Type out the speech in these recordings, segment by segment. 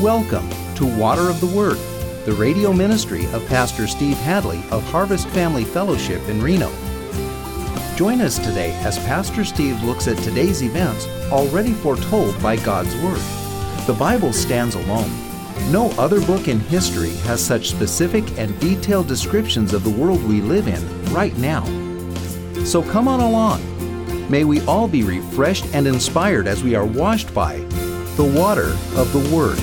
Welcome to Water of the Word, the radio ministry of Pastor Steve Hadley of Harvest Family Fellowship in Reno. Join us today as Pastor Steve looks at today's events already foretold by God's Word. The Bible stands alone. No other book in history has such specific and detailed descriptions of the world we live in right now. So come on along. May we all be refreshed and inspired as we are washed by the water of the Word.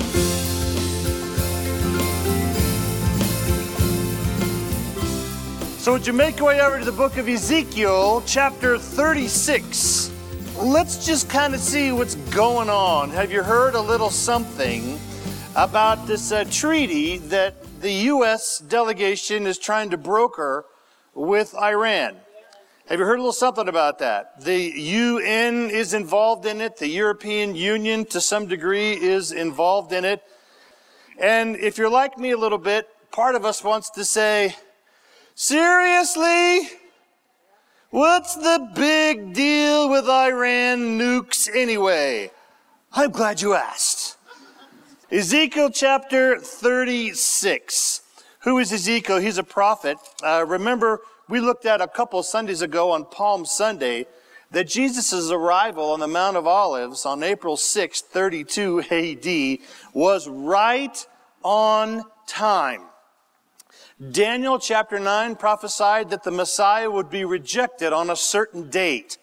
So would you make your way over to the book of Ezekiel, chapter 36. Let's just kind of see what's going on. Have you heard a little something about this treaty that the U.S. delegation is trying to broker with Iran? Have you heard a little something about that? The UN is involved in it. The European Union, to some degree, is involved in it. And if you're like me a little bit, part of us wants to say, seriously? What's the big deal with Iran nukes anyway? I'm glad you asked. Ezekiel chapter 36. Who is Ezekiel? He's a prophet. Remember, we looked at a couple Sundays ago on Palm Sunday that Jesus' arrival on the Mount of Olives on April 6, 32 AD was right on time. Daniel chapter 9 prophesied that the Messiah would be rejected on a certain date.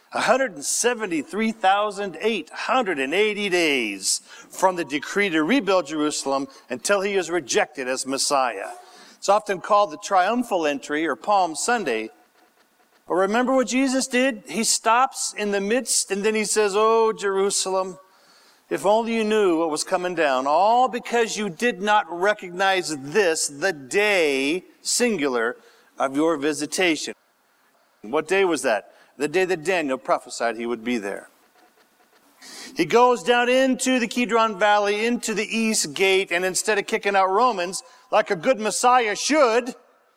173,880 days from the decree to rebuild Jerusalem until he is rejected as Messiah. It's often called the triumphal entry or Palm Sunday. But remember what Jesus did? He stops in the midst and then he says, "Oh, Jerusalem, if only you knew what was coming down, all because you did not recognize this, the day, singular, of your visitation." What day was that? The day that Daniel prophesied he would be there. He goes down into the Kidron Valley, into the East Gate, and instead of kicking out Romans, like a good Messiah should,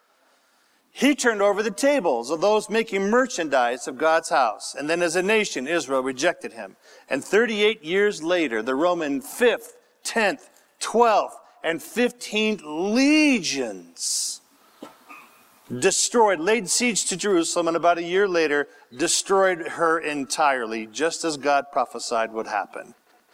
he turned over the tables of those making merchandise of God's house. And then as a nation, Israel rejected him. And 38 years later, the Roman 5th, 10th, 12th, and 15th legions destroyed, laid siege to Jerusalem, and about a year later, destroyed her entirely, just as God prophesied would happen.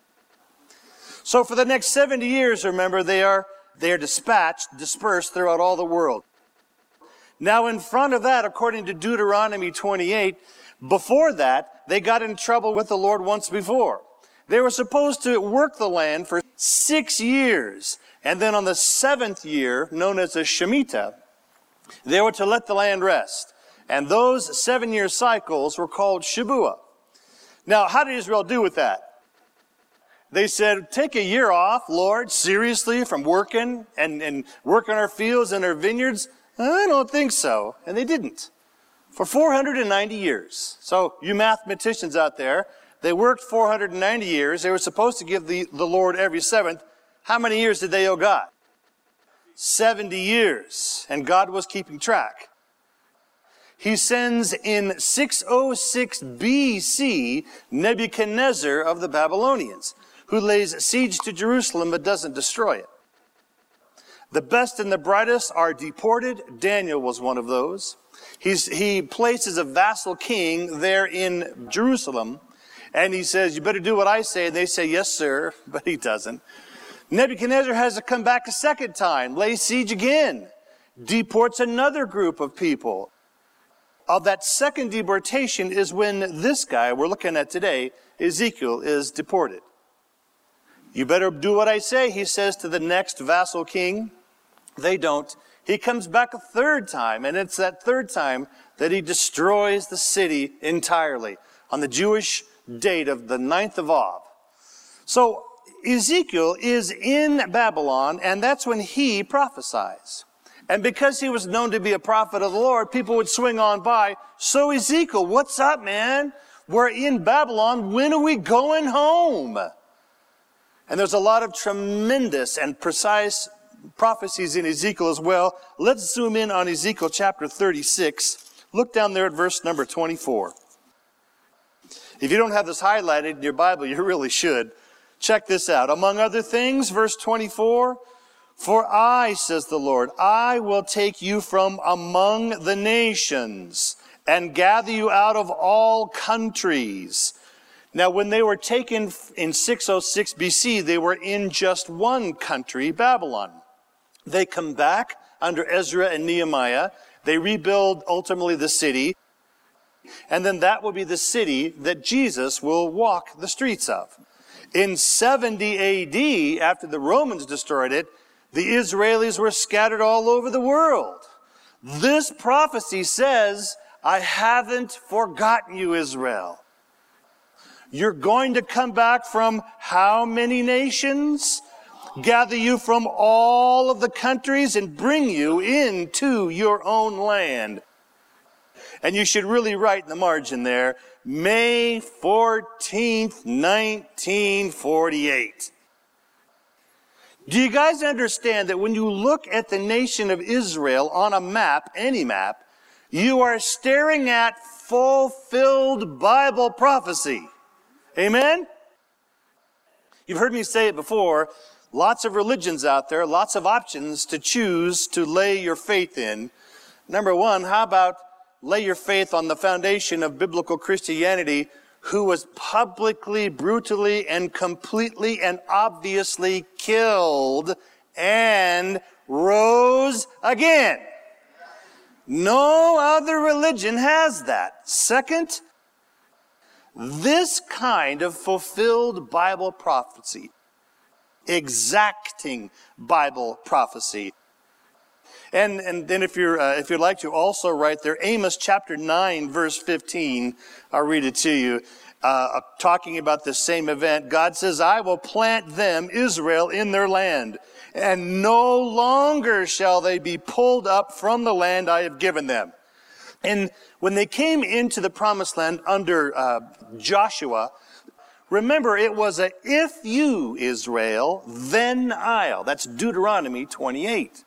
So for the next 70 years, remember, they are dispersed throughout all the world. Now in front of that, according to Deuteronomy 28, before that, they got in trouble with the Lord once before. They were supposed to work the land for 6 years. And then on the 7th year, known as the Shemitah, they were to let the land rest. And those 7-year cycles were called Shabuah. Now, how did Israel do with that? They said, take a year off, Lord, seriously, from working and working our fields and our vineyards? I don't think so. And they didn't. For 490 years. So, you mathematicians out there, they worked 490 years. They were supposed to give the Lord every seventh. How many years did they owe God? 70 years. And God was keeping track. He sends in 606 BC Nebuchadnezzar of the Babylonians, who lays siege to Jerusalem but doesn't destroy it. The best and the brightest are deported. Daniel was one of those. He places a vassal king there in Jerusalem, and he says, "You better do what I say." And they say, "Yes, sir," but he doesn't. Nebuchadnezzar has to come back a second time, lay siege again, deports another group of people. Of that second deportation is when this guy we're looking at today, Ezekiel, is deported. "You better do what I say," he says to the next vassal king. They don't. He comes back a third time, and it's that third time that he destroys the city entirely on the Jewish date of the 9th of Av. So Ezekiel is in Babylon, and that's when he prophesies. And because he was known to be a prophet of the Lord, people would swing on by. "So Ezekiel, what's up, man? We're in Babylon. When are we going home?" And there's a lot of tremendous and precise prophecies in Ezekiel as well. Let's zoom in on Ezekiel chapter 36. Look down there at verse number 24. If you don't have this highlighted in your Bible, you really should. Check this out. Among other things, verse 24, for I, says the Lord, I will take you from among the nations and gather you out of all countries. Now, when they were taken in 606 BC, they were in just one country, Babylon. They come back under Ezra and Nehemiah. They rebuild ultimately the city. And then that will be the city that Jesus will walk the streets of. In 70 AD, after the Romans destroyed it, the Israelis were scattered all over the world. This prophecy says, I haven't forgotten you, Israel. You're going to come back from how many nations? Gather you from all of the countries and bring you into your own land. And you should really write in the margin there, May 14th, 1948. Do you guys understand that when you look at the nation of Israel on a map, any map, you are staring at fulfilled Bible prophecy? Amen? You've heard me say it before. Lots of religions out there, lots of options to choose to lay your faith in. Number one, how about lay your faith on the foundation of biblical Christianity, who was publicly, brutally, and completely and obviously killed and rose again. No other religion has that. Second, this kind of fulfilled Bible prophecy, exacting Bible prophecy. And then if you'd like to also write there, Amos chapter 9, verse 15, I'll read it to you, talking about the same event. God says, I will plant them, Israel, in their land, and no longer shall they be pulled up from the land I have given them. And when they came into the promised land under Joshua, remember, it was a if you, Israel, then I'll. That's Deuteronomy 28.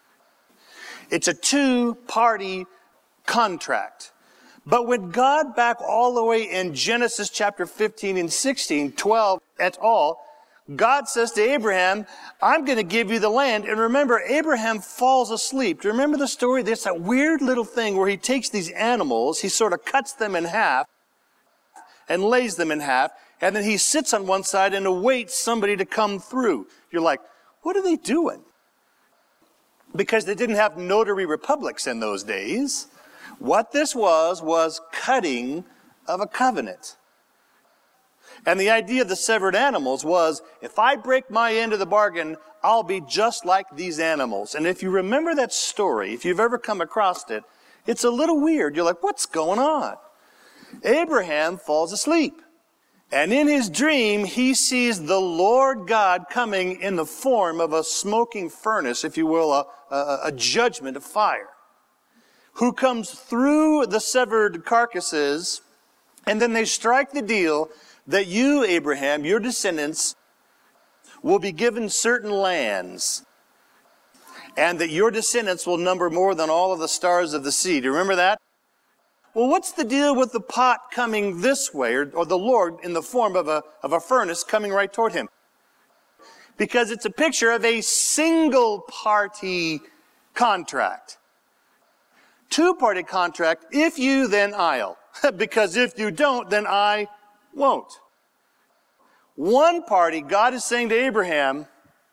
It's a two-party contract. But when God, back all the way in Genesis chapter 15 and 16, 12 et al., God says to Abraham, I'm going to give you the land. And remember, Abraham falls asleep. Do you remember the story? There's that weird little thing where he takes these animals, he sort of cuts them in half and lays them in half, and then he sits on one side and awaits somebody to come through. You're like, what are they doing? Because they didn't have notary republics in those days. What this was cutting of a covenant. And the idea of the severed animals was, if I break my end of the bargain, I'll be just like these animals. And if you remember that story, if you've ever come across it, it's a little weird. You're like, what's going on? Abraham falls asleep. And in his dream, he sees the Lord God coming in the form of a smoking furnace, if you will, a judgment of fire, who comes through the severed carcasses, and then they strike the deal that you, Abraham, your descendants, will be given certain lands, and that your descendants will number more than all of the stars of the sea. Do you remember that? Well, what's the deal with the pot coming this way, or the Lord in the form of a furnace coming right toward him? Because it's a picture of a single-party contract. Two-party contract, if you, then I'll. Because if you don't, then I won't. One party, God is saying to Abraham,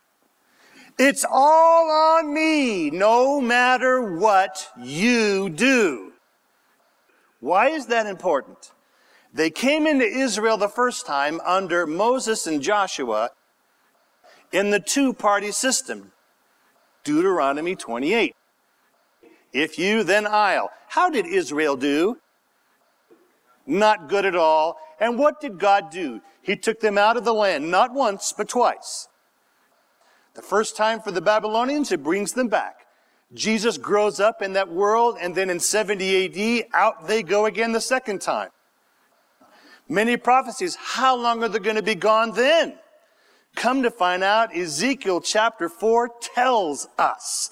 it's all on me, no matter what you do. Why is that important? They came into Israel the first time under Moses and Joshua in the two-party system. Deuteronomy 28. If you, then I'll. How did Israel do? Not good at all. And what did God do? He took them out of the land, not once, but twice. The first time for the Babylonians, it brings them back. Jesus grows up in that world, and then in 70 AD, out they go again the second time. Many prophecies, how long are they going to be gone then? Come to find out, Ezekiel chapter 4 tells us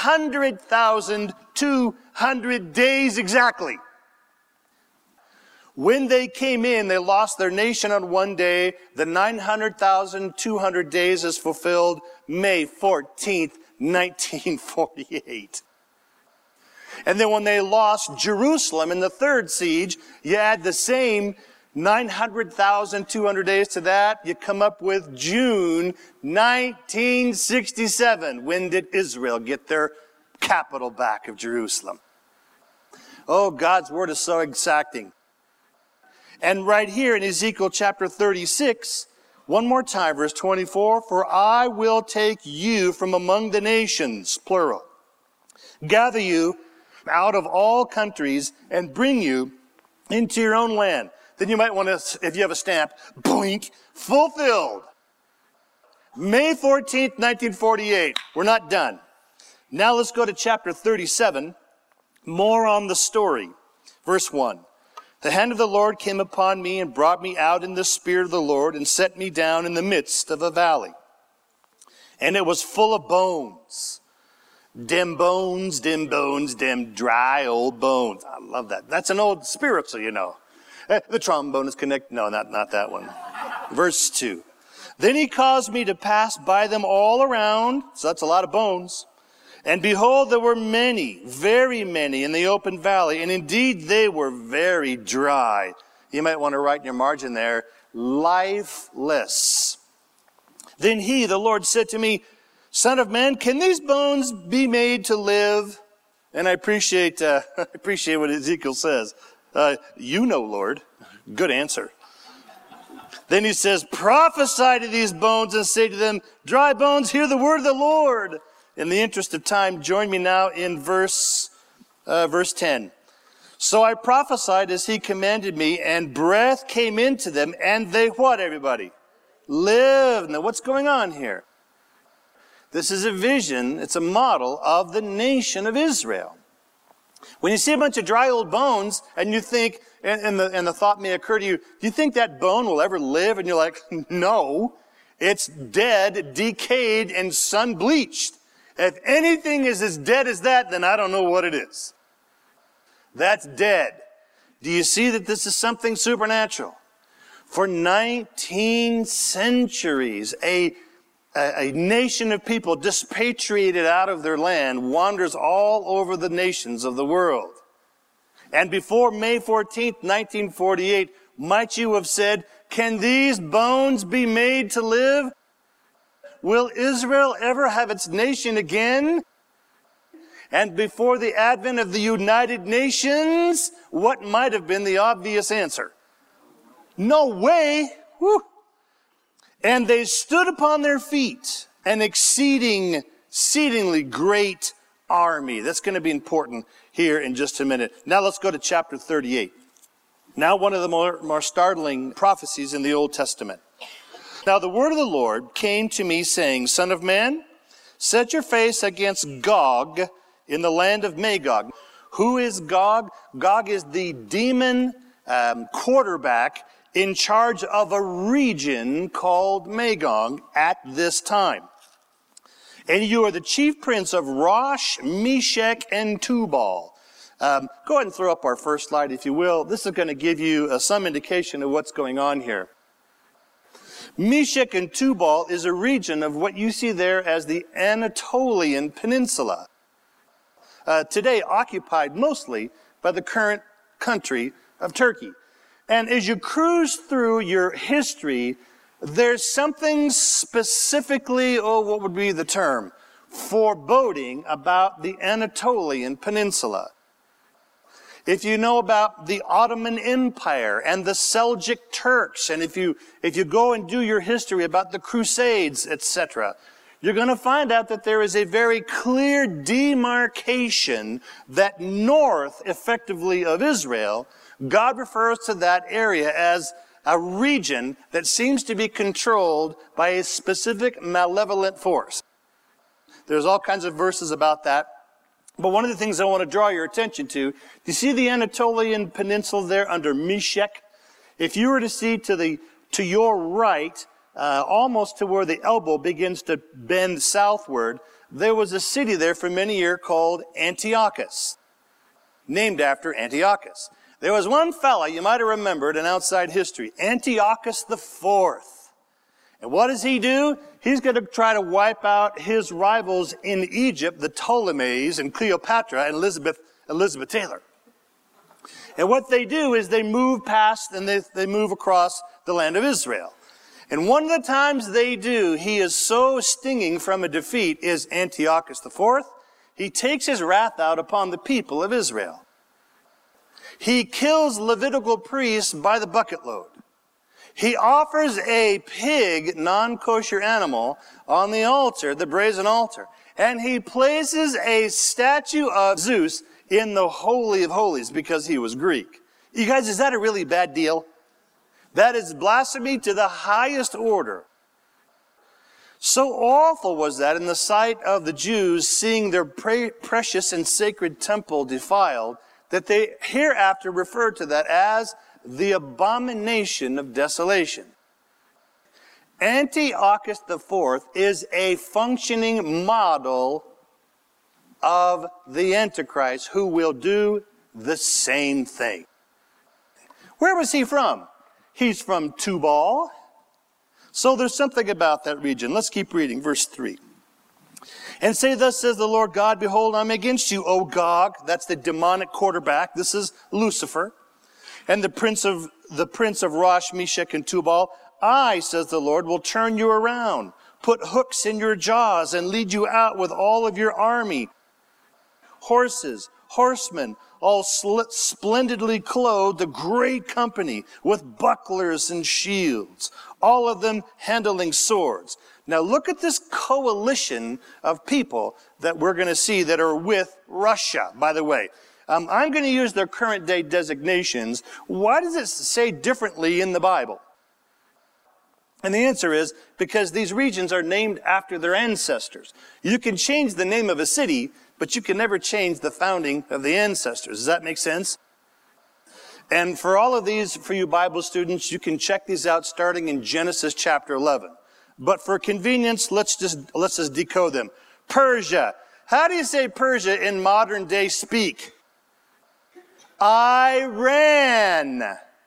900,200 days exactly. When they came in, they lost their nation on one day. The 900,200 days is fulfilled May 14th, 1948. And then when they lost Jerusalem in the third siege, you add the same 900,200 days to that, you come up with June 1967. When did Israel get their capital back of Jerusalem? Oh, God's word is so exacting. And right here in Ezekiel chapter 36, one more time, verse 24, for I will take you from among the nations, plural, gather you out of all countries and bring you into your own land. Then you might want to, if you have a stamp, boink, fulfilled. May 14th, 1948. We're not done. Now let's go to chapter 37, more on the story. Verse 1. The hand of the Lord came upon me and brought me out in the spirit of the Lord and set me down in the midst of a valley. And it was full of bones. Dim bones, dim bones, dim dry old bones. I love that. That's an old spiritual, you know. The trombone is connected. No, not that one. Verse 2. Then he caused me to pass by them all around. So that's a lot of bones. And behold, there were many, very many in the open valley. And indeed, they were very dry. You might want to write in your margin there, lifeless. Then he, the Lord, said to me, Son of man, can these bones be made to live? And I appreciate what Ezekiel says. You know, Lord. Good answer. Then he says, prophesy to these bones and say to them, dry bones, hear the word of the Lord. In the interest of time, join me now in verse 10. So I prophesied as he commanded me, and breath came into them, and they what, everybody? Lived. Now what's going on here? This is a vision, it's a model of the nation of Israel. When you see a bunch of dry old bones, and you think, and the thought may occur to you, do you think that bone will ever live? And you're like, no, it's dead, decayed, and sun-bleached. If anything is as dead as that, then I don't know what it is. That's dead. Do you see that this is something supernatural? For 19 centuries, a nation of people dispatriated out of their land wanders all over the nations of the world. And before May 14th, 1948, might you have said, can these bones be made to live? Will Israel ever have its nation again? And before the advent of the United Nations, what might have been the obvious answer? No way! Woo. And they stood upon their feet, an exceedingly great army. That's going to be important here in just a minute. Now let's go to chapter 38. Now one of the more startling prophecies in the Old Testament. Now the word of the Lord came to me saying, Son of man, set your face against Gog in the land of Magog. Who is Gog? Gog is the demon quarterback in charge of a region called Magog at this time. And you are the chief prince of Rosh, Meshech, and Tubal. Go ahead and throw up our first slide, if you will. This is going to give you some indication of what's going on here. Meshech and Tubal is a region of what you see there as the Anatolian Peninsula, today occupied mostly by the current country of Turkey. And as you cruise through your history, there's something specifically, what would be the term, foreboding about the Anatolian Peninsula. If you know about the Ottoman Empire and the Seljuk Turks, and if you go and do your history about the Crusades, etc., you're going to find out that there is a very clear demarcation that north, effectively, of Israel, God refers to that area as a region that seems to be controlled by a specific malevolent force. There's all kinds of verses about that. But one of the things I want to draw your attention to, do you see the Anatolian Peninsula there under Meshech? If you were to see to your right, almost to where the elbow begins to bend southward, there was a city there for many years called Antiochus, named after Antiochus. There was one fella you might have remembered in outside history, Antiochus IV. And what does he do? He's going to try to wipe out his rivals in Egypt, the Ptolemies and Cleopatra and Elizabeth Taylor. And what they do is they move past and they move across the land of Israel. And one of the times they do, he is so stinging from a defeat, is Antiochus IV. He takes his wrath out upon the people of Israel. He kills Levitical priests by the bucket load. He offers a pig, non-kosher animal, on the altar, the brazen altar. And he places a statue of Zeus in the Holy of Holies because he was Greek. You guys, is that a really bad deal? That is blasphemy to the highest order. So awful was that in the sight of the Jews, seeing their precious and sacred temple defiled, that they hereafter referred to that as the abomination of desolation. Antiochus IV is a functioning model of the Antichrist who will do the same thing. Where was he from? He's from Tubal. So there's something about that region. Let's keep reading, verse 3. And say, thus says the Lord God, behold, I'm against you, O Gog. That's the demonic quarterback. This is Lucifer. And the prince of Rosh, Meshach, and Tubal. I, says the Lord, will turn you around, put hooks in your jaws, and lead you out with all of your army. Horses, horsemen, all splendidly clothed, a great company with bucklers and shields, all of them handling swords. Now look at this coalition of people that we're going to see that are with Russia, by the way. I'm going to use their current day designations. Why does it say differently in the Bible? And the answer is because these regions are named after their ancestors. You can change the name of a city, but you can never change the founding of the ancestors. Does that make sense? And for all of these, for you Bible students, you can check these out starting in Genesis chapter 11. But for convenience, let's just decode them. Persia. How do you say Persia in modern day speak? Iran.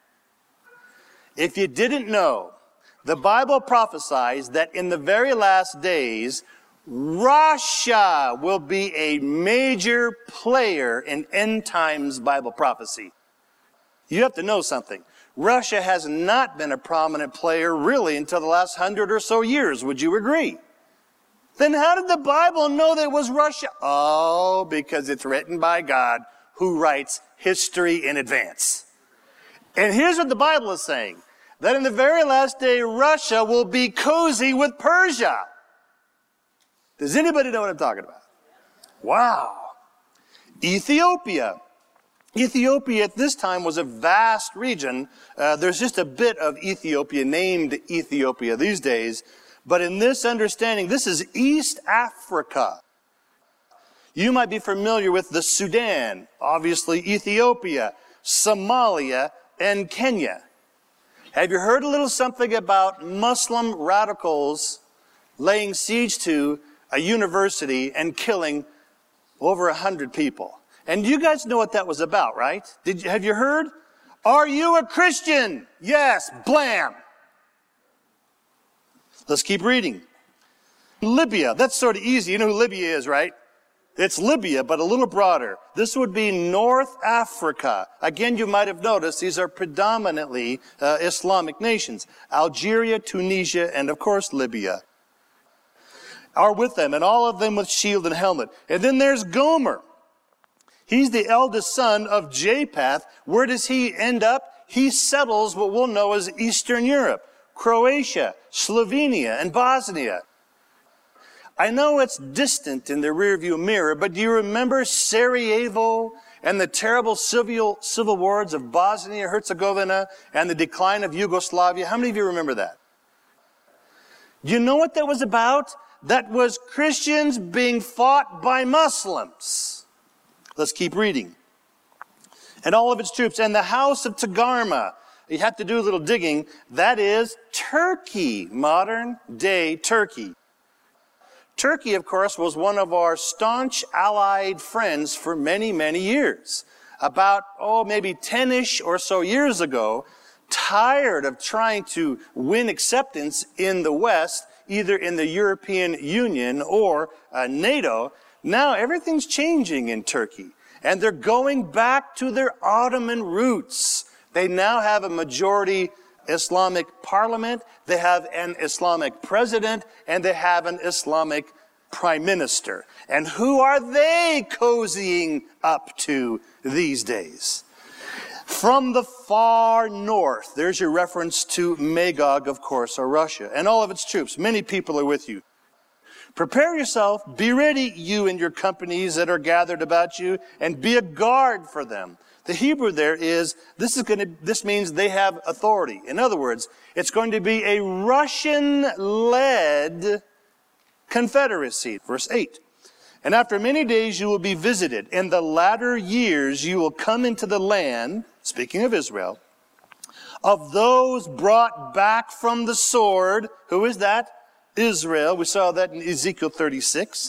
If you didn't know, the Bible prophesies that in the very last days, Russia will be a major player in end times Bible prophecy. You have to know something. Russia has not been a prominent player really until the last 100 or so years. Would you agree? Then how did the Bible know that it was Russia? Oh, because it's written by God who writes history in advance. And here's what the Bible is saying. That in the very last day, Russia will be cozy with Persia. Does anybody know what I'm talking about? Wow. Ethiopia. Ethiopia at this time was a vast region. There's just a bit of Ethiopia named Ethiopia these days. But in this understanding, this is East Africa. You might be familiar with the Sudan, obviously Ethiopia, Somalia, and Kenya. Have you heard a little something about Muslim radicals laying siege to a university and killing over 100 people? And you guys know what that was about, right? Have you heard? Are you a Christian? Yes, blam. Let's keep reading. Libya, that's sort of easy. You know who Libya is, right? It's Libya, but a little broader. This would be North Africa. Again, you might have noticed these are predominantly Islamic nations. Algeria, Tunisia, and of course Libya are with them, and all of them with shield and helmet. And then there's Gomer. He's the eldest son of Japheth. Where does he end up? He settles what we'll know as Eastern Europe, Croatia, Slovenia, and Bosnia. I know it's distant in the rearview mirror, but do you remember Sarajevo and the terrible civil wars of Bosnia, Herzegovina, and the decline of Yugoslavia? How many of you remember that? Do you know what that was about? That was Christians being fought by Muslims. Let's keep reading. And all of its troops, and the house of Togarmah. You have to do a little digging. That is Turkey, modern day Turkey. Turkey, of course, was one of our staunch allied friends for many, many years. about, maybe 10-ish or so years ago, tired of trying to win acceptance in the West, either in the European Union or NATO. Now everything's changing in Turkey, and they're going back to their Ottoman roots. They now have a majority Islamic parliament, they have an Islamic president, and they have an Islamic prime minister. And who are they cozying up to these days? From the far north, there's your reference to Magog, of course, or Russia, and all of its troops. Many people are with you. Prepare yourself, be ready, you and your companies that are gathered about you, and be a guard for them. The Hebrew there is, this means they have authority. In other words, it's going to be a Russian-led confederacy. Verse 8. And after many days you will be visited. In the latter years you will come into the land, speaking of Israel, of those brought back from the sword. Who is that? Israel. We saw that in Ezekiel 36.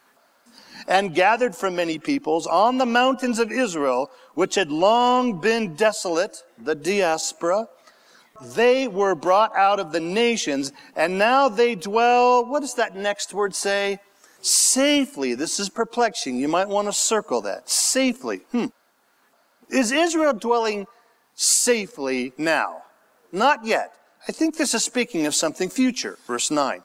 And gathered from many peoples on the mountains of Israel, which had long been desolate, the diaspora. They were brought out of the nations, and now they dwell, what does that next word say? Safely. This is perplexing. You might want to circle that. Safely. Is Israel dwelling safely now? Not yet. I think this is speaking of something future. Verse 9.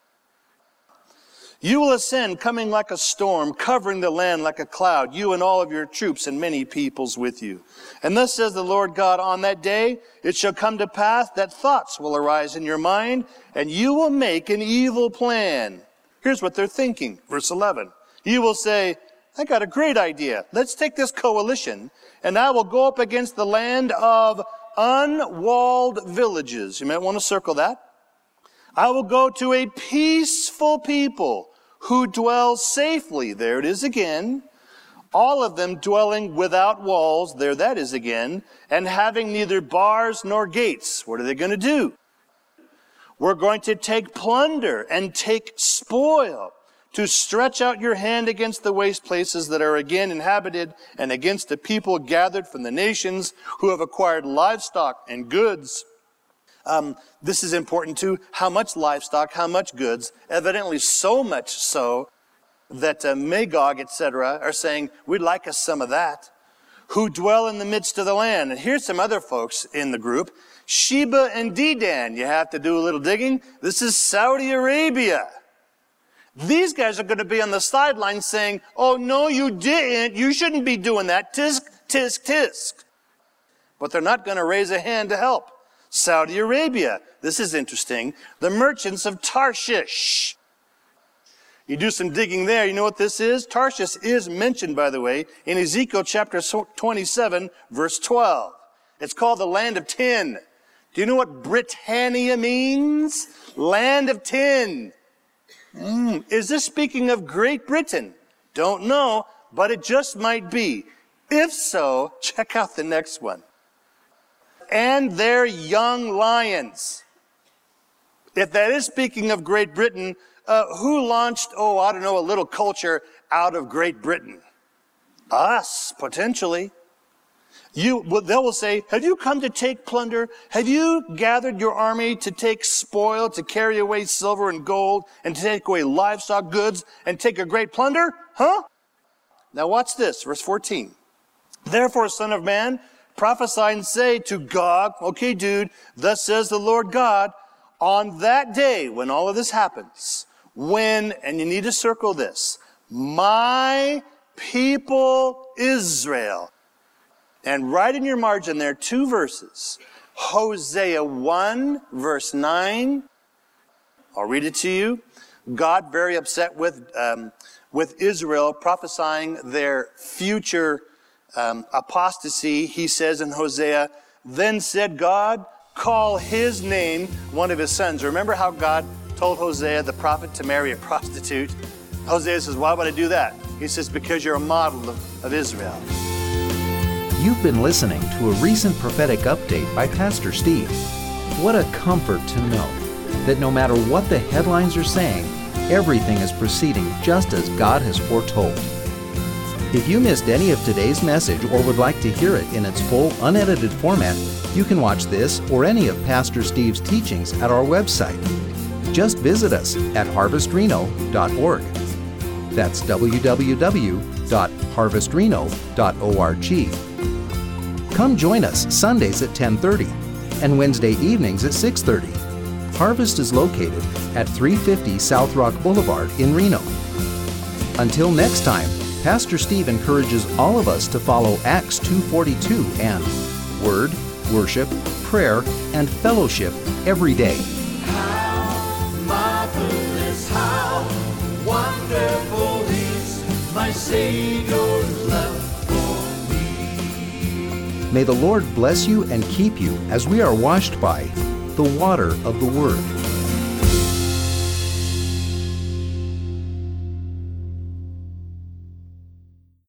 You will ascend, coming like a storm, covering the land like a cloud, you and all of your troops and many peoples with you. And thus says the Lord God, on that day it shall come to pass that thoughts will arise in your mind, and you will make an evil plan. Here's what they're thinking. Verse 11. You will say, I got a great idea. Let's take this coalition, and I will go up against the land of unwalled villages. You might want to circle that. I will go to a peaceful people who dwell safely. There it is again. All of them dwelling without walls. There that is again. And having neither bars nor gates. What are they going to do? We're going to take plunder and take spoil, to stretch out your hand against the waste places that are again inhabited, and against the people gathered from the nations who have acquired livestock and goods. This is important too. How much livestock, how much goods? Evidently so much so that Magog, etc., are saying, we'd like us some of that. Who dwell in the midst of the land. And here's some other folks in the group. Sheba and Dedan. You have to do a little digging. This is Saudi Arabia. These guys are going to be on the sidelines saying, oh, no, you didn't. You shouldn't be doing that. Tisk, tisk, tisk. But they're not going to raise a hand to help. Saudi Arabia. This is interesting. The merchants of Tarshish. You do some digging there. You know what this is? Tarshish is mentioned, by the way, in Ezekiel chapter 27, verse 12. It's called the land of tin. Do you know what Britannia means? Land of tin. Is this speaking of Great Britain? Don't know, but it just might be. If so, check out the next one. And their young lions. If that is speaking of Great Britain, who launched, a little culture out of Great Britain? Us, potentially. They will say, have you come to take plunder? Have you gathered your army to take spoil, to carry away silver and gold, and to take away livestock goods, and take a great plunder? Huh? Now watch this, verse 14. Therefore, son of man, prophesy and say to Gog, okay, dude, thus says the Lord God, on that day when all of this happens, and you need to circle this, my people Israel. And right in your margin there, 2 verses. Hosea 1, verse 9. I'll read it to you. God very upset with Israel, prophesying their future apostasy. He says in Hosea, then said God, call his name one of his sons. Remember how God told Hosea, the prophet, to marry a prostitute? Hosea says, why would I do that? He says, because you're a model of Israel. You've been listening to a recent prophetic update by Pastor Steve. What a comfort to know that no matter what the headlines are saying, everything is proceeding just as God has foretold. If you missed any of today's message or would like to hear it in its full, unedited format, you can watch this or any of Pastor Steve's teachings at our website. Just visit us at harvestreno.org. That's www.harvestreno.org. Come join us Sundays at 10:30 and Wednesday evenings at 6:30. Harvest is located at 350 South Rock Boulevard in Reno. Until next time, Pastor Steve encourages all of us to follow Acts 2:42 and Word, Worship, Prayer, and Fellowship every day. How marvelous, how wonderful is my Savior's love for me. May the Lord bless you and keep you as we are washed by the water of the Word.